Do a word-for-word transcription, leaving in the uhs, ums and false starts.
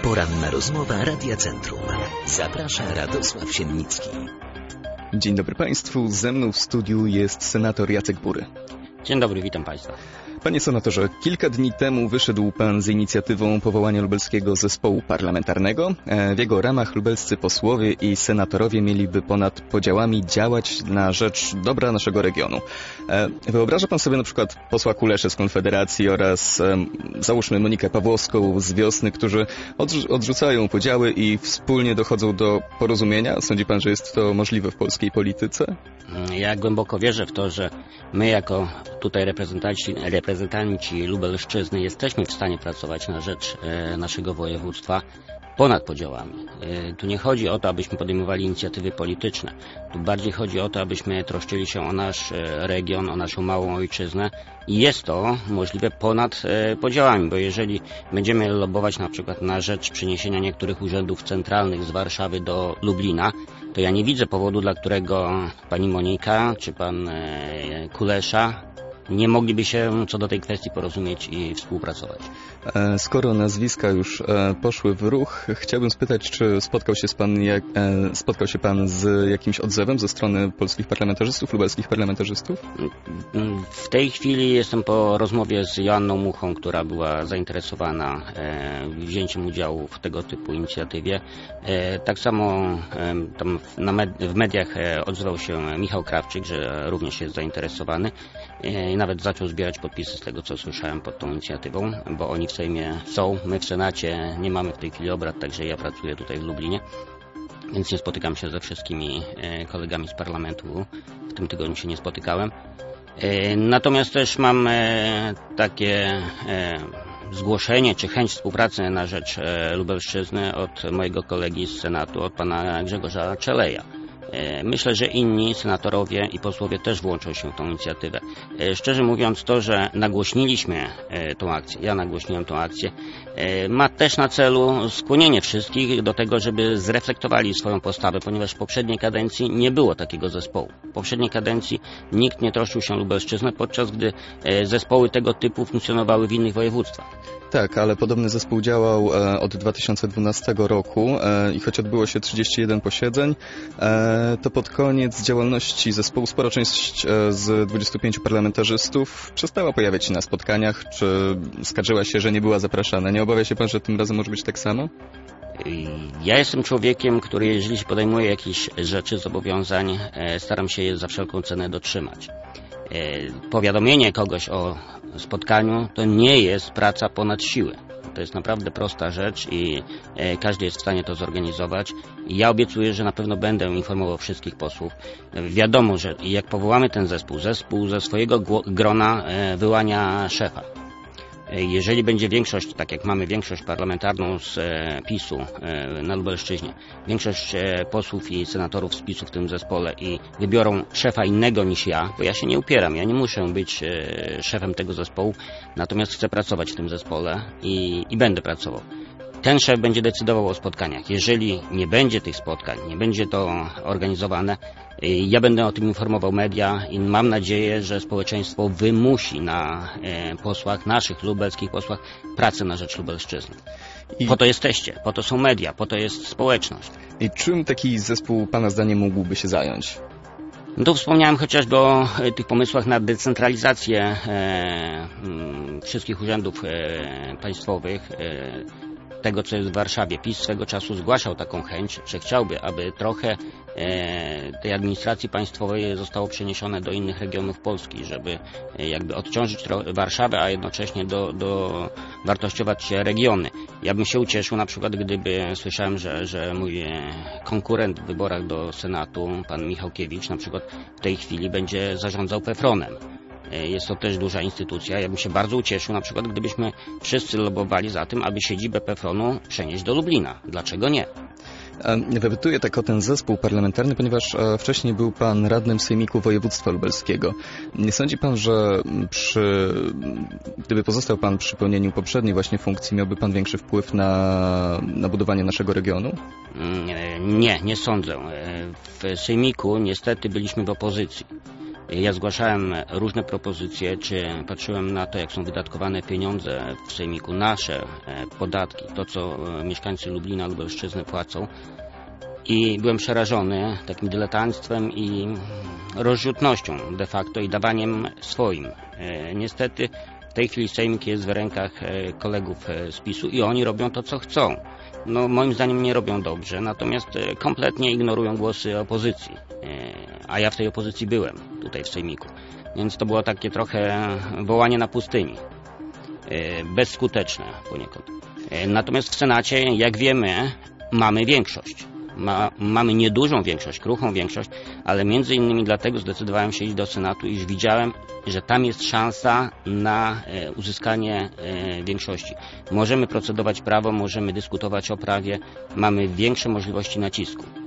Poranna rozmowa Radia Centrum. Zaprasza Radosław Siennicki. Dzień dobry Państwu. Ze mną w studiu jest senator Jacek Bury. Dzień dobry, witam Państwa. Panie senatorze, kilka dni temu wyszedł Pan z inicjatywą powołania lubelskiego zespołu parlamentarnego. W jego ramach lubelscy posłowie i senatorowie mieliby ponad podziałami działać na rzecz dobra naszego regionu. Wyobraża Pan sobie na przykład posła Kuleszę z Konfederacji oraz załóżmy Monikę Pawłowską z Wiosny, którzy odrzucają podziały i wspólnie dochodzą do porozumienia? Sądzi Pan, że jest to możliwe w polskiej polityce? Ja głęboko wierzę w to, że my jako tutaj reprezentanci, reprezentanci Lubelszczyzny jesteśmy w stanie pracować na rzecz e, naszego województwa ponad podziałami. E, tu nie chodzi o to, abyśmy podejmowali inicjatywy polityczne. Tu bardziej chodzi o to, abyśmy troszczyli się o nasz e, region, o naszą małą ojczyznę i jest to możliwe ponad e, podziałami, bo jeżeli będziemy lobbować na przykład na rzecz przeniesienia niektórych urzędów centralnych z Warszawy do Lublina, to ja nie widzę powodu, dla którego pani Monika czy pan e, Kulesza nie mogliby się co do tej kwestii porozumieć i współpracować. Skoro nazwiska już poszły w ruch, chciałbym spytać, czy spotkał się, z pan, jak, spotkał się Pan z jakimś odzewem ze strony polskich parlamentarzystów, lubelskich parlamentarzystów? W tej chwili jestem po rozmowie z Joanną Muchą, która była zainteresowana wzięciem udziału w tego typu inicjatywie. Tak samo tam w mediach odzywał się Michał Krawczyk, że również jest zainteresowany. I nawet zaczął zbierać podpisy z tego, co słyszałem pod tą inicjatywą, bo oni w Sejmie są, my w Senacie nie mamy w tej chwili obrad, także ja pracuję tutaj w Lublinie, więc nie spotykam się ze wszystkimi kolegami z parlamentu, w tym tygodniu się nie spotykałem. Natomiast też mam takie zgłoszenie czy chęć współpracy na rzecz Lubelszczyzny od mojego kolegi z Senatu, od pana Grzegorza Czeleja. Myślę, że inni senatorowie i posłowie też włączą się w tą inicjatywę. Szczerze mówiąc, to, że nagłośniliśmy tą akcję, ja nagłośniłem tą akcję, ma też na celu skłonienie wszystkich do tego, żeby zreflektowali swoją postawę, ponieważ w poprzedniej kadencji nie było takiego zespołu. W poprzedniej kadencji nikt nie troszczył się o Lubelszczyznę, podczas gdy zespoły tego typu funkcjonowały w innych województwach. Tak, ale podobny zespół działał od dwa tysiące dwunastego roku i choć odbyło się trzydzieści jeden posiedzeń, to pod koniec działalności zespołu spora część z dwudziestu pięciu parlamentarzystów przestała pojawiać się na spotkaniach, czy skarżyła się, że nie była zapraszana. Nie obawia się Pan, że tym razem może być tak samo? Ja jestem człowiekiem, który jeżeli się podejmuje jakieś rzeczy, zobowiązań, staram się je za wszelką cenę dotrzymać. Powiadomienie kogoś o spotkaniu to nie jest praca ponad siły. To jest naprawdę prosta rzecz i każdy jest w stanie to zorganizować. I ja obiecuję, że na pewno będę informował wszystkich posłów. Wiadomo, że jak powołamy ten zespół, zespół ze swojego grona wyłania szefa. Jeżeli będzie większość, tak jak mamy większość parlamentarną z PiSu na Lubelszczyźnie, większość posłów i senatorów z PiSu w tym zespole i wybiorą szefa innego niż ja, bo ja się nie upieram, ja nie muszę być szefem tego zespołu, natomiast chcę pracować w tym zespole i, i będę pracował. Ten szef będzie decydował o spotkaniach. Jeżeli nie będzie tych spotkań, nie będzie to organizowane, ja będę o tym informował media i mam nadzieję, że społeczeństwo wymusi na posłach, naszych lubelskich posłach, pracę na rzecz Lubelszczyzny. I... Po to jesteście, po to są media, po to jest społeczność. I czym taki zespół Pana zdaniem mógłby się zająć? No tu wspomniałem chociażby o tych pomysłach na decentralizację e, wszystkich urzędów e, państwowych, e, tego, co jest w Warszawie. PiS swego czasu zgłaszał taką chęć, że chciałby, aby trochę e, tej administracji państwowej zostało przeniesione do innych regionów Polski, żeby e, jakby odciążyć Warszawę, a jednocześnie do, do wartościować regiony. Ja bym się ucieszył na przykład, gdyby słyszałem, że, że mój konkurent w wyborach do Senatu, pan Michałkiewicz, na przykład w tej chwili będzie zarządzał Pefronem. Jest to też duża instytucja. Ja bym się bardzo ucieszył, na przykład gdybyśmy wszyscy lobbowali za tym, aby siedzibę Pefronu przenieść do Lublina. Dlaczego nie? Wepytuję tak o ten zespół parlamentarny, ponieważ wcześniej był Pan radnym Sejmiku Województwa Lubelskiego. Nie sądzi Pan, że przy, gdyby pozostał Pan przy pełnieniu poprzedniej właśnie funkcji, miałby Pan większy wpływ na, na budowanie naszego regionu? Nie, nie sądzę. W Sejmiku niestety byliśmy w opozycji. Ja zgłaszałem różne propozycje, czy patrzyłem na to, jak są wydatkowane pieniądze w Sejmiku, nasze podatki, to co mieszkańcy Lublina, Lubelszczyzny płacą. I byłem przerażony takim dyletanctwem i rozrzutnością de facto i dawaniem swoim. Niestety w tej chwili Sejmik jest w rękach kolegów z PiSu i oni robią to, co chcą. No, moim zdaniem nie robią dobrze, natomiast kompletnie ignorują głosy opozycji. A ja w tej opozycji byłem, tutaj w Sejmiku. Więc to było takie trochę wołanie na pustyni. Bezskuteczne poniekąd. Natomiast w Senacie, jak wiemy, mamy większość. Ma, mamy niedużą większość, kruchą większość, ale między innymi dlatego zdecydowałem się iść do Senatu, iż widziałem, że tam jest szansa na e, uzyskanie e, większości. Możemy procedować prawo, możemy dyskutować o prawie, mamy większe możliwości nacisku.